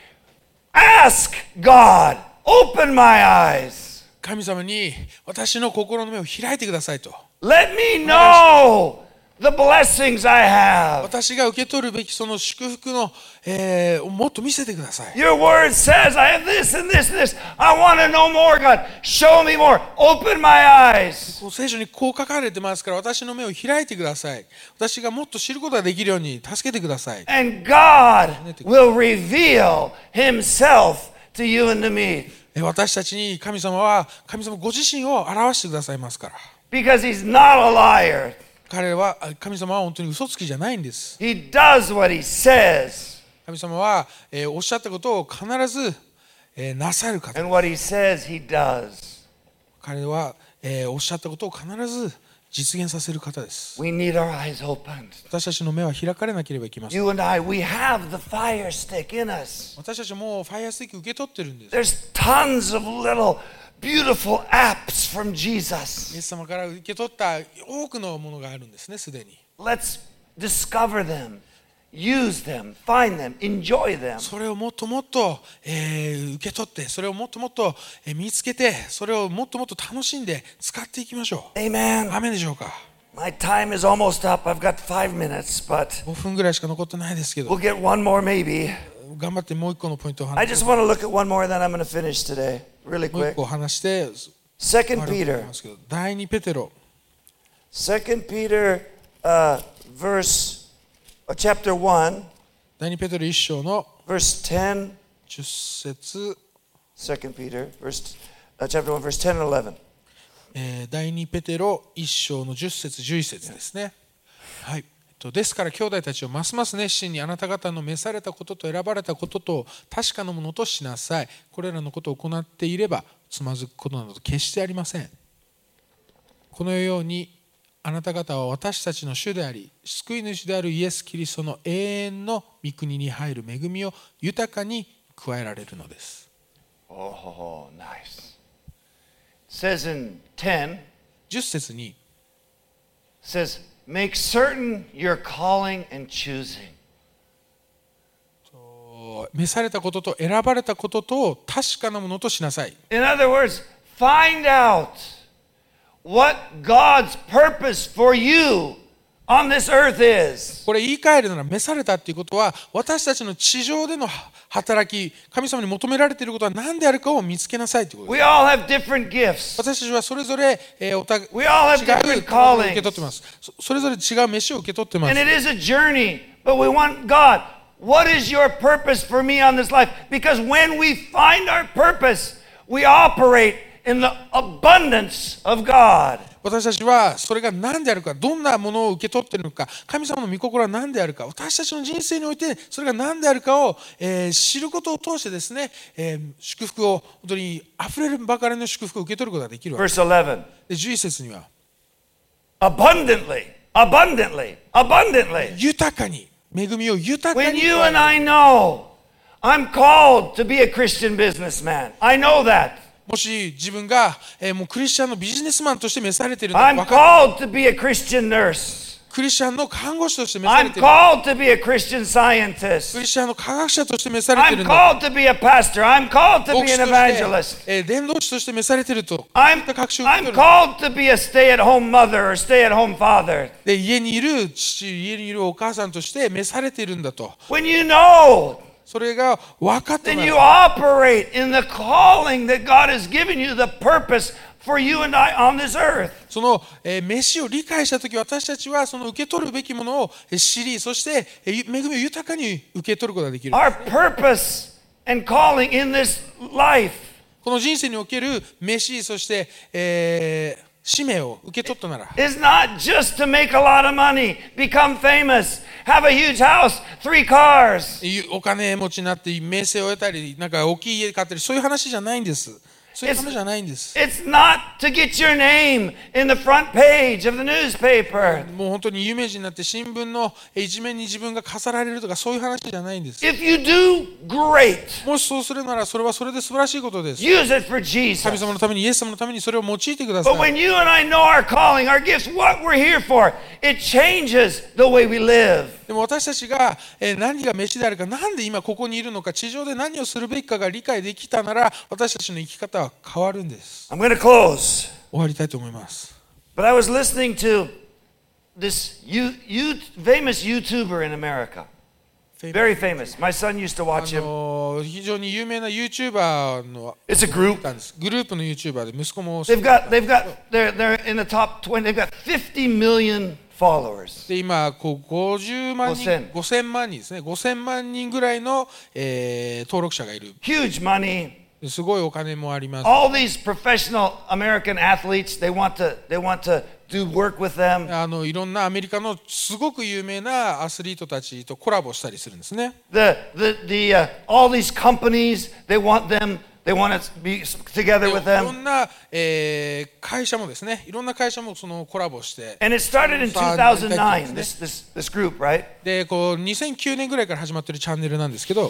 S1: ask God, open my eyes.
S2: 神様に私の心の目を開いてくださいと。
S1: Let me know the blessings I have.
S2: 私が受け取るべきその祝福の、えー、をもっと見せてください。
S1: Your word says I have this and this and this. I want to know more, God. Show me more. Open my eyes.
S2: こう聖書にこう書かれてますから私の目を開いてください。私がもっと知ることができるように助けてください。
S1: And God will reveal himself to you and to me.
S2: 私たちに神様は神様ご自身を表してくださいますから。
S1: Because he's not a liar.
S2: 彼は神様は本当に嘘つきじゃないんです。
S1: He does what he says.
S2: 神様は、えー、おっしゃったことを必ず、えー、なさる方。
S1: And what he says, he does.
S2: 彼は、えー、おっしゃったことを必ず実現させる方です。
S1: We need our eyes opened.
S2: 私たちの目は開かれなければいけません。
S1: You and I, we have the fire stick in us.
S2: 私たちもファイアースティック受け取ってるんです。
S1: There's tons of little beautiful apps from
S2: イエ
S1: Jesus.
S2: ス様から受け取った多くのものがあるんですね、すでに。
S1: Let's discover them, use them, find them, enjoy them.
S2: それをもっともっと、えー、受け取って、それをもっともっと、えー、見つけて、それをもっともっと楽しんで使っていきましょう。
S1: Amen.
S2: アーメンでしょうか。
S1: My time is almost up. I've got five minutes, but
S2: ごふんぐらいしか残ってないですけど、
S1: we'll get one more maybe.
S2: 頑張ってもう一個のポイントを
S1: I
S2: 話
S1: just
S2: し
S1: want to look at one more, then I'm going to finish today, really
S2: もう一
S1: quick.
S2: 個話して、
S1: Second
S2: 終わろうと思い
S1: Peter.
S2: ますけど、第二ペテロ、
S1: Second Peter, uh, verse, uh, chapter one,
S2: 第二ペテロ一章の
S1: verse ten.
S2: 十節、
S1: Second Peter, verse, uh, chapter one, verse ten and eleven.
S2: えー、第二ペテロ一章の十節十一節ですね。はい。ですから兄弟たちをますます熱心にあなた方の召されたことと選ばれたことと確かなものとしなさい。これらのことを行っていればつまずくことなど決してありません。このようにあなた方は私たちの主であり救い主であるイエス・キリストの永遠の御国に入る恵みを豊かに加えられるのです。
S1: Oh, nice. It says in ten,
S2: 十節に
S1: says, make certain you're calling and choosing.
S2: 召されたことと選ばれたことと確かなものとしなさい。
S1: In other words, find out what God's purpose for you on this earth is.
S2: これ言い換えるなら召されたということは私たちの地上での働き、神様に求められていることは何であるかを見つけなさいということです。
S1: We all have different gifts.
S2: 私たちはそれぞれ、えー、お互い
S1: We all have
S2: 違
S1: different
S2: うことを受け取
S1: callings.
S2: っています。そそれぞれ違う飯を受け取ってま
S1: And
S2: す。
S1: it is a journey, but we want God, what is your purpose for me on this life? Because when we find our purpose, we operate in the abundance of God.
S2: 私たちはそれが何であるか、どんなものを受け取っているのか、神様の御心は何であるか、私たちの人生においてそれが何であるかを、えー、知ることを通してですね、えー、祝福を本当に溢れるばかりの祝福を受け取ることができるわけです。
S1: Verse eleven.
S2: でじゅういっ節には
S1: Abundantly, abundantly, abundantly.
S2: 豊かに、恵みを豊か
S1: When
S2: に。
S1: you and I know I'm called to be a Christian businessman, I know that.
S2: もし自分が、えー、もうクリスチャンのビジネスマンとして召されているのか
S1: I'm
S2: 分かる。
S1: called to be a Christian nurse.
S2: クリスチャンの看護師として召され
S1: I'm
S2: ている。
S1: called to be a Christian
S2: ク
S1: scientist.
S2: リスチャンの科学者として召されてい
S1: I'm
S2: るんだ。
S1: called to be a pastor. I'm called to
S2: 牧
S1: be
S2: 師
S1: an
S2: と
S1: evangelist.
S2: して、えー、伝道師として召されていると。
S1: I'm,
S2: 確信を受け
S1: I'm
S2: 取る。
S1: called to be a stay-at-home mother or stay-at-home father.
S2: で家にいる父、家にいるお母さんとして召されているんだと。
S1: When you know,
S2: それが分かって
S1: then
S2: な
S1: you
S2: い。
S1: operate in the calling that God has given you, the purpose for you and I on this earth.
S2: その、えー、飯を理解したとき、私たちはその受け取るべきものを知り、そして、えー、恵みを豊かに受け取ることができる。
S1: Our purpose and calling in this life
S2: この人生における飯、そして、えー、 使命を受け取ったなら、
S1: is not just to make a lot of money, become famous, have a huge house, three cars.
S2: お金持ちになって名声を得たり、なんか大きい家買ったり、そういう話じゃないんです。そういうためじゃないんです。
S1: It's not to get your name in the front page of the newspaper.
S2: もう本当に有名人になって新聞の一面に自分が飾られるとか、そういう話じゃないんです。
S1: If you do, great.
S2: もしそうするなら、それはそれで素晴らしいことです。
S1: Use it for Jesus.
S2: 神様のために、イエス様のためにそれを用いてくださ
S1: But when
S2: い。
S1: you and I know our calling, our gifts, what we're here for, it changes the way we live.
S2: でも私たちがえー何が飯であるか、なんで今ここにいるのか、地上で何をするべきかが理解できたなら、私たちの生き方は変わるんです。
S1: I'm going to close.
S2: 終わりたいと思います。
S1: But I was listening to this you, you, famous YouTuber in America. Very famous. My son used to
S2: あ
S1: watch him.
S2: のー非常に有名な YouTuber の
S1: It's a group.
S2: なんですグループの YouTuber で息子も
S1: They've got, they've got, they're, they're in the top twenty. They've got fifty million followers.
S2: で今こうごじゅうまん人
S1: ごせん
S2: ごせんまん人ですね、ごせんまん人ぐらいの、えー登録者がいる。
S1: Huge money.
S2: すごいお金もあります。
S1: All these professional American athletes, they want to, they want to do work with them.
S2: あのいろんなアメリカのすごく有名なアスリートたちとコラボしたりするんですね。
S1: The, the, the, uh, all these companies, they want them, they want to be together
S2: で
S1: with
S2: い
S1: them.
S2: ろんな、えー会社もですね、いろんな会社もそのコラボして、
S1: And it started in two thousand nine, this, this, this group, right?
S2: でこうにせんきゅうねんぐらいから始まってるチャンネルなんですけど、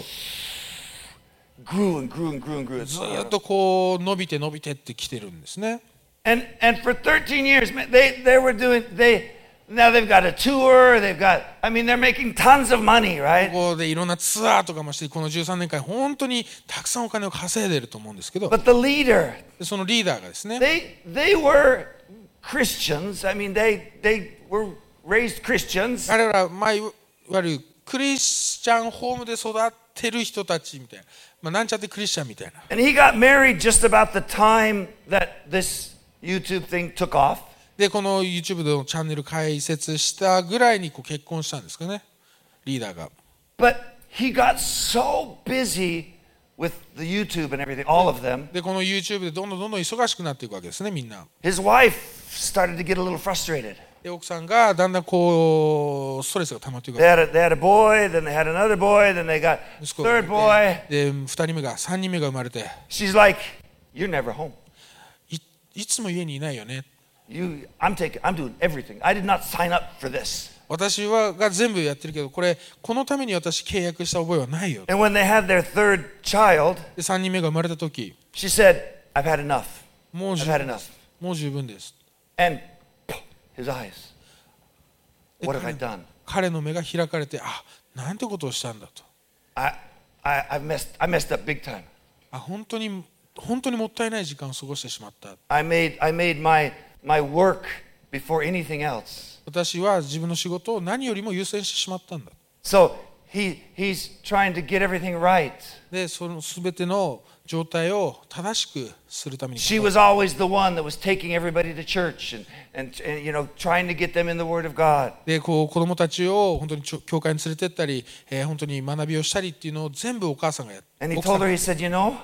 S1: Grew and grew and grew and grew.
S2: ずっとこう伸びて伸びてってきてるんですね。
S1: And, and for thirteen years, man, they, they were doing, they, now they've got a tour, they've got, I mean, they're making tons of money, right?
S2: ここでいろんなツアーとかもして、このじゅうさんねんかん本当にたくさんお金を稼いでると思うんですけど、
S1: But the leader,
S2: でそのリーダーがですね、
S1: they, they were Christians. I mean, they, they were raised Christians.
S2: 彼ら、まあ、いわゆるクリスチャンホームで育ってる人たちみたいな、まあ、なんちゃってクリスチャンみたいな。
S1: And he got married just about the time that this YouTube thing took off.
S2: でこの YouTube のチャンネル開設したぐらいにこう結婚したんですかね、リーダーが。
S1: But he got so busy with the YouTube and everything, all of them.
S2: でこの YouTube でどんどんどんどん忙しくなっていくわけですね、みんな。
S1: His wife started to get a little frustrated.
S2: で奥さんがだんだんこうストレスが溜まっていく
S1: They
S2: わけ
S1: had a, they had a boy, then they had another boy, then they got
S2: 息子が
S1: third boy.
S2: でふたりめがさんにんめが生まれて、
S1: She's like, "You're never home.
S2: い, いつも家にいないよね。
S1: You, I'm taking, I'm doing everything. I did not sign up for this."
S2: 私はが全部やってるけど、これこのために私契約した覚えはないよ。
S1: And when they had their third child,
S2: でさんにんめが生まれた時、
S1: she said, "I've had enough.
S2: もう
S1: I've
S2: 十
S1: had
S2: 分です
S1: enough."
S2: もう十分です。
S1: And his eyes.
S2: で
S1: What have I
S2: 彼
S1: done?
S2: 彼の目が開かれて、あ、なんてことをしたんだと。
S1: I, I, I messed, I messed up big time.
S2: あ、本当に本当にもったいない時間を過ごしてしまった。
S1: I made, I made my, my work before anything else.
S2: 私は自分の仕事を何よりも優先してしまったんだ。
S1: So he, he's trying to get everything right.
S2: で、そのすべての状態を正しくするために。
S1: She was always the one that was taking everybody to church and, and, and you know, trying to get them in the Word of God.
S2: で、こう子供たちを本当にちょ教会に連れてったり、えー本当に学びをしたりっていうのを全部お母さんがやって。
S1: And he
S2: 奥さん
S1: told her, he said, "You know,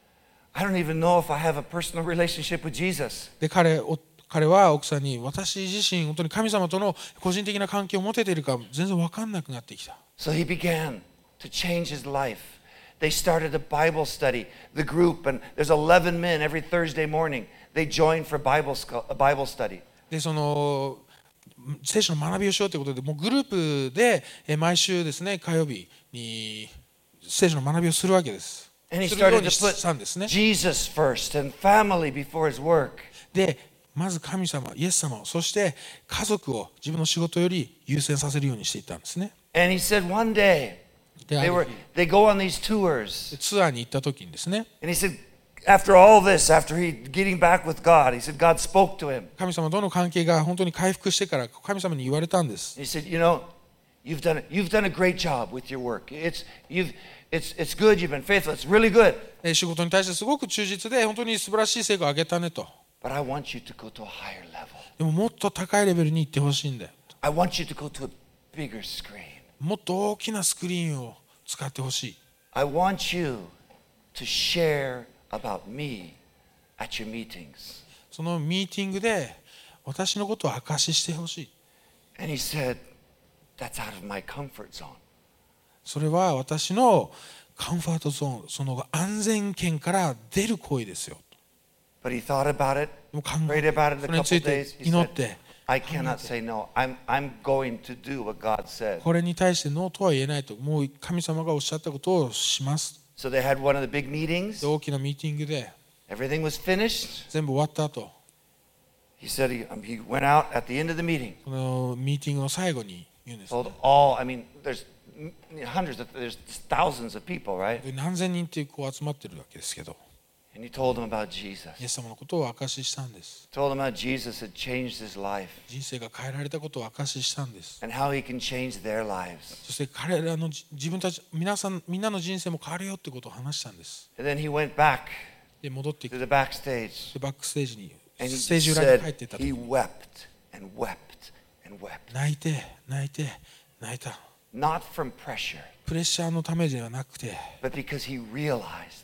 S1: I don't even know if I have a personal relationship with Jesus."
S2: で彼お彼は奥さんに、私自身本当に神様との個人的な関係を持てているか全然分かんなくなってきた。
S1: So he began to change his life. They started a Bible study, the group, and there's eleven men every Thursday morning. They joined for Bible, sco- a Bible study.
S2: でその聖書の学びをしようということで、もうグループでえー毎週ですね、火曜日に聖書の学びをするわけです。
S1: And he
S2: するよう
S1: started
S2: に
S1: to
S2: したんですね。
S1: put Jesus first and family before his work.
S2: でまず神様、イエス様を、そして家族を自分の仕事より優先させるようにしていったんですね。
S1: And he said one day,
S2: であ
S1: they
S2: る
S1: were
S2: 日
S1: they go on these tours.
S2: ツアーに行った時にですね、
S1: And he said, after all this, after he getting back with God, he said God spoke to him.
S2: 神様との関係が本当に回復してから神様に言われたんです。
S1: He said, "You know, you've done you've done a great job with your work. It's you've it's it's good. You've been faithful. It's really good.
S2: えー仕事に対してすごく忠実で本当に素晴らしい成果を上げたねと。
S1: But I want you to go to a higher level.
S2: でももっと高いレベルに行ってほしいんだよ。
S1: I want you to go to a bigger screen.
S2: もっと大きなスクリーンを使ってほしい。
S1: I want you to share about me at your meetings.
S2: そのミーティングで私のことを証ししてほしい。
S1: And he said, that's out of my comfort zone.
S2: それは私のカンファートゾーン、その安全圏から出る行為ですよ。
S1: But he thought about it,
S2: でも考
S1: prayed
S2: え
S1: about it
S2: そ
S1: a
S2: れに
S1: couple
S2: ついて
S1: days. He
S2: 祈っ
S1: said,
S2: て、
S1: I cannot say no. I'm, I'm going to do what God said.
S2: これに対してノーとは言えないと、もう神様がおっしゃったことをします。
S1: So they had one of the big meetings.
S2: で大きなミーティングで
S1: Everything was finished.
S2: 全部終わった後、
S1: He said he, um, he went out at the end of the meeting.
S2: このミーティングの最後に言うんです、ね。
S1: Told all, I mean, there's hundreds, of, there's thousands of people, right?
S2: で何千人っていうこう集まってるわけですけど、
S1: And he told them about Jesus.
S2: イエス様のことを証ししたんです。
S1: Told them how Jesus had changed his life
S2: 人生が変えられたことを証ししたんです。
S1: and how he can change their lives.
S2: そして彼らの自分たち皆さんみんなの人生も変わるよってことを話したんです。
S1: And then he went back
S2: で戻ってき
S1: to
S2: て
S1: the backstage
S2: でバックステージに
S1: and he
S2: ステージ
S1: just
S2: 裏に
S1: said
S2: 入っていった時
S1: he
S2: に
S1: wept and wept and wept.
S2: 泣いて泣いて泣いた。
S1: Not from pressure,
S2: プレッシャーのためではなくて、
S1: but because he realized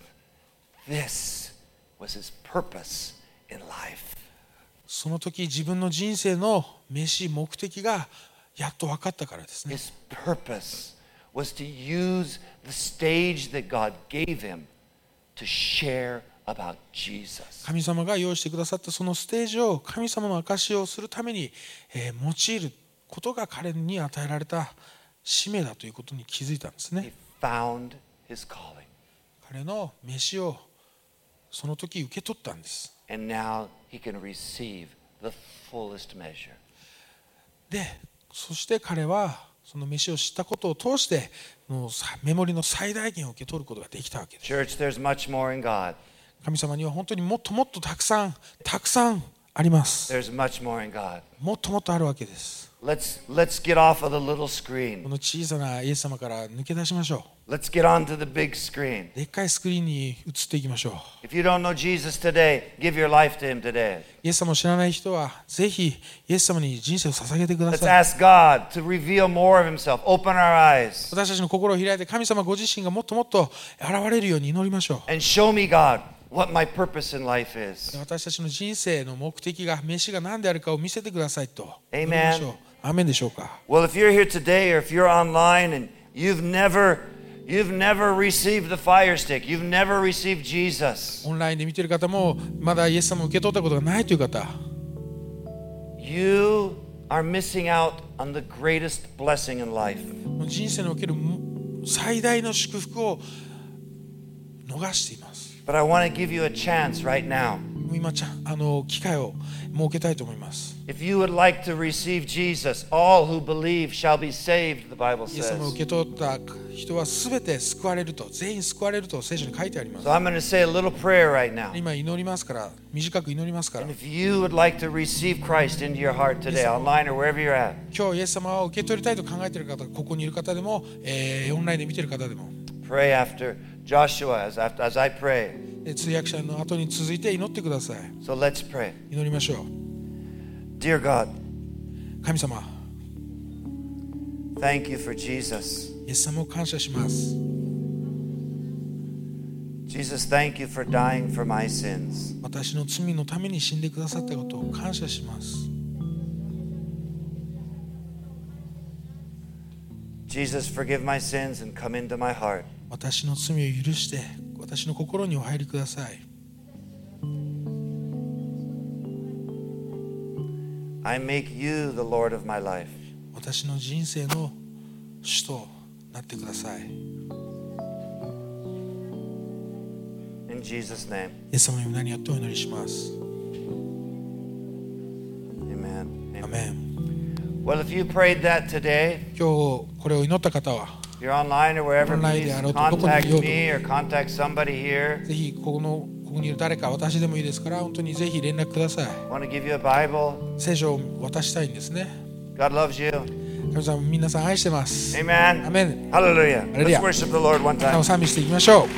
S1: this was his purpose in life.
S2: その時自分の人生の飯目的がやっと分かったからですね。
S1: His purpose was to use the stage that God gave him to share about Jesus.
S2: 神様が用意してくださったそのステージを神様の証しをするために、えー、用いることが彼に与えられた使命だということに気づいたんですね。
S1: He found his calling.
S2: 彼の飯をその時受け取ったんです。
S1: And now he can receive the fullest measure.
S2: で、そして彼はその飯を知ったことを通してのメモリの最大限を受け取ることができたわけです。
S1: Church, there's much more in God.
S2: 神様には本当にもっともっとたくさんたくさんあります。
S1: There's much more in God.
S2: もっともっとあるわけです。
S1: Let's, let's get off of the little
S2: こ
S1: screen.
S2: の小さなイエス様から抜け出しましょ
S1: Let's get onto the big screen.
S2: う。でっかいスクリーンに移っていきましょう。
S1: If you don't know Jesus today, give your life to him today.
S2: イエス様を知らない人はぜひイエス様に人生を捧げてくだ
S1: Let's
S2: さい。
S1: ask God to reveal more of himself. Open our eyes
S2: 私たちの心を開いて神様ご自身がもっともっと現れるように祈りましょう。
S1: and show me, God, what my purpose in life is.
S2: 私たちの人生の目的が飯が何であるかを見せてくださいと祈
S1: Amen.
S2: りましょう。アーメンでしょうか。
S1: Well, if you're here today or if you're online and you've never you've never received the fire stick, you've never received Jesus,
S2: オンラインで見ている方もまだイエス様を受け取ったことがないという方、
S1: you are missing out on the greatest blessing in life.
S2: 人生における最大の祝福を逃しています。
S1: But I want to give you a chance right now.
S2: 今ちゃあの機会を設けたいと思います。
S1: If you would like to receive Jesus, all who believe shall be saved, the Bible
S2: イエス様を
S1: says.
S2: 受け取った人はすべて救われると、全員救われると聖書に書いてあります。
S1: So I'm going to say a little prayer right now.
S2: 今祈りますから、短く祈りますから、
S1: And if you would like to receive Christ into your heart today, online or wherever you're at,
S2: 今日イエス様を受け取りたいと考えている方、ここにいる方でも、えーオンラインで見ている方でも、
S1: pray after Joshua as, after, as I pray.
S2: で通訳者の後に続いて祈ってください。
S1: So let's pray.
S2: 祈りましょう。
S1: Dear God,
S2: 神様、
S1: thank you for Jesus.
S2: イエス様を感謝します。
S1: Jesus, thank you for dying for my sins.
S2: 私の罪のために死んでくださったことを感謝します。
S1: Jesus, forgive my sins and come into my heart.
S2: 私の罪を許して、私の心にお入りください。
S1: I make you the Lord of my life.
S2: 私の人生の主となってください。
S1: In Jesus' name,
S2: イエス様の皆によってお祈りします。
S1: amen.
S2: アメン。
S1: Well, if you prayed that today,
S2: 今日これを祈った方は、
S1: if you're online or wherever,
S2: Online
S1: please
S2: であろうと、
S1: contact
S2: どこにいようと。
S1: me or contact somebody here.
S2: ぜひここのここにいる誰か、私でもいいですから、本当にぜひ連絡ください。
S1: I want to give you a Bible.
S2: 聖書を渡したいんですね。
S1: God loves you.
S2: 神様、皆さん愛してます。
S1: Amen.
S2: アメン。
S1: Hallelujah. Let's
S2: Hallelujah.
S1: worship the Lord one
S2: 神様
S1: time.
S2: を賛美していきましょう。